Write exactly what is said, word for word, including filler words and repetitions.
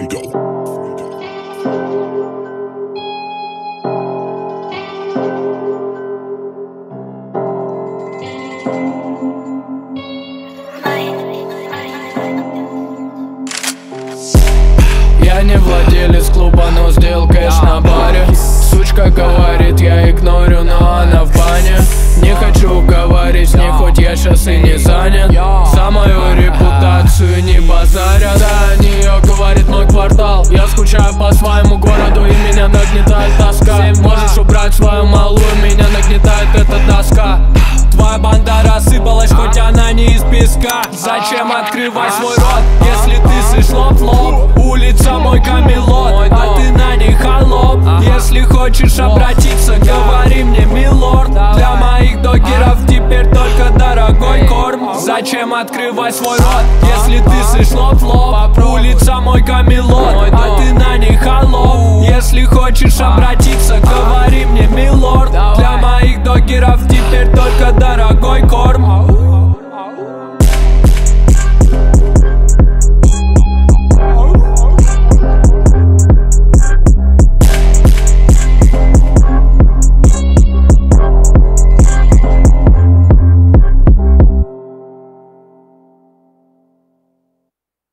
Я не владелец клуба, но сделал кэш на баре. Сучка говорит, я игнорю, но она в бане. Не хочу говорить с ней, хоть я щас и не занят. За мою репутацию не базарят. За нее говорит мой квартал. Я скучаю по своему городу и меня нагнетает тоска. Можешь убрать свою малую, меня нагнетает эта доска. Твоя банда рассыпалась, хоть она не из песка. Зачем открывать свой рот, если ты слышь лоб в лоб? Улица мой камелот, а ты на ней холоп. Если хочешь обратиться, говори мне, милорд. Для моих догеров теперь только дорогой корм. Зачем открывать свой рот, если ты слышь лоб в лоб? Улица мой камелот, а ты на ней холоп. Если хочешь обратиться, говори мне, милорд. Для моих догеров